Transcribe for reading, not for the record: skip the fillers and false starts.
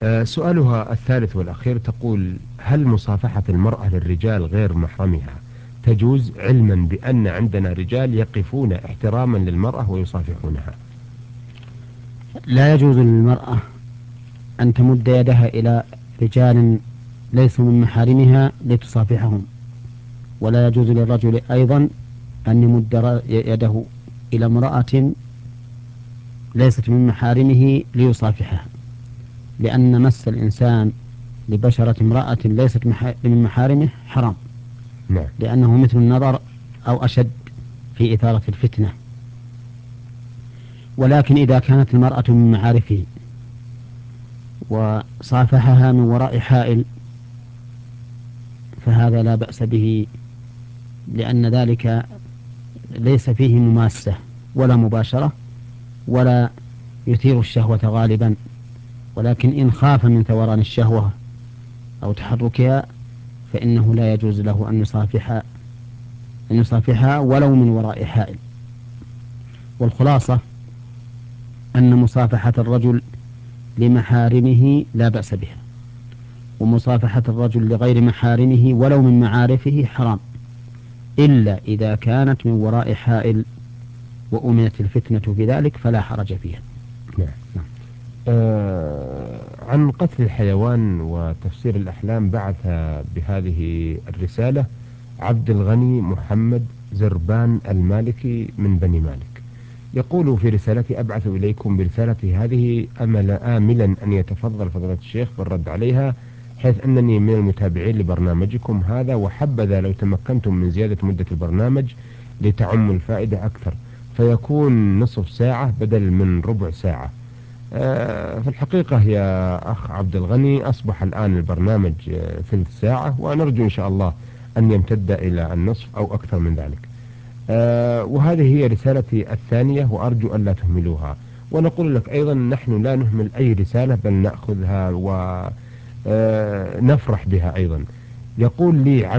سؤالها الثالث والأخير تقول: هل مصافحة المرأة للرجال غير محرمها تجوز، علما بأن عندنا رجال يقفون احتراما للمرأة ويصافحونها؟ لا يجوز للمرأة أن تمد يدها إلى رجال ليسوا من محارمها لتصافحهم، ولا يجوز للرجل أيضا أن يمد يده إلى امرأة ليست من محارمه ليصافحها، لأن مس الإنسان لبشرة امرأة ليست من محارمه حرام، نعم. لأنه مثل النظر أو أشد في إثارة الفتنة. ولكن إذا كانت المرأة من معارفه وصافحها من وراء حائل فهذا لا بأس به، لأن ذلك ليس فيه مماسة ولا مباشرة ولا يثير الشهوة غالبا. ولكن إن خاف من ثوران الشهوة أو تحركها فإنه لا يجوز له أن يصافحها ولو من وراء حائل. والخلاصة أن مصافحة الرجل لمحارمه لا بأس بها، ومصافحة الرجل لغير محارمه ولو من معارفه حرام، إلا إذا كانت من وراء حائل وأمنت الفتنة بذلك فلا حرج فيها. نعم. عن قتل الحيوان وتفسير الأحلام بعث بهذه الرسالة عبد الغني محمد زربان المالكي من بني مالك. يقول في رسالتي: أبعث إليكم برسالتي هذه آملا أن يتفضل فضيلة الشيخ بالرد عليها، حيث أنني من المتابعين لبرنامجكم هذا، وحبذا لو تمكنتم من زيادة مدة البرنامج لتعم الفائدة أكثر، فيكون نصف ساعة بدل من ربع ساعة. في الحقيقة يا أخ عبد الغني أصبح الآن البرنامج ثلث ساعة، ونرجو إن شاء الله أن يمتد إلى النصف أو أكثر من ذلك. وهذه هي رسالتي الثانية، وأرجو أن لا تهملوها. ونقول لك أيضا: نحن لا نهمل أي رسالة، بل نأخذها ونفرح بها أيضا. يقول لي